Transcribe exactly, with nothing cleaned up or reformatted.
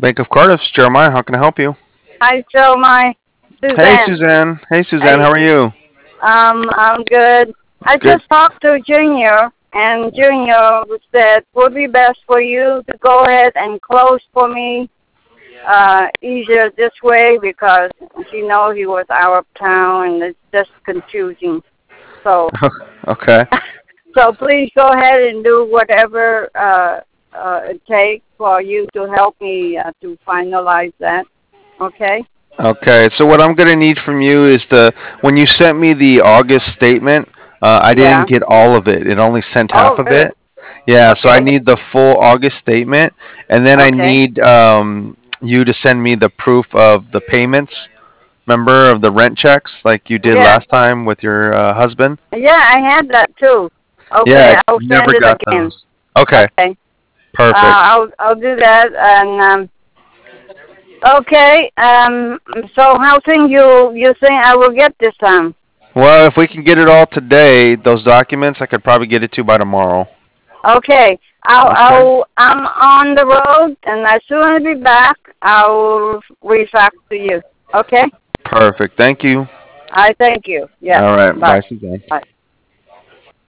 Bank of Cardiff's Jeremiah. How can I help you? Hi, Joe. My Hey, Suzanne. Suzanne. Hey, Suzanne. Hey, How are you? um, I'm good. I Good. just talked to Junior, and Junior said would be best for you to go ahead and close for me. Uh, easier this way because she knows he was out of town, and it's just confusing. So, Okay. so please go ahead and do whatever uh, uh, it takes for you to help me uh, to finalize that. Okay? Okay. So what I'm gonna need from you is the when you sent me the August statement. Uh, I Yeah. didn't get all of it. It only sent half Oh, of really? it. Yeah. So I Okay. need the full August statement, and then I Okay. need um, you to send me the proof of the payments. Remember of the rent checks like you did Yeah. last time with your uh, husband. Yeah, I had that too. Yeah. Okay, I'll Never send it got again. those. Okay. Okay. Uh, Perfect. I'll I'll do that. And um, okay. Um. So how soon you you think I will get this time? Well, if we can get it all today, those documents, I could probably get it to you by tomorrow. Okay. I'll Okay. I'll I'm on the road, and as soon as I be back, I'll reach back to you. Okay. Perfect. Thank you. I thank you. Yes. All right. Bye. Bye, Suzanne. Bye.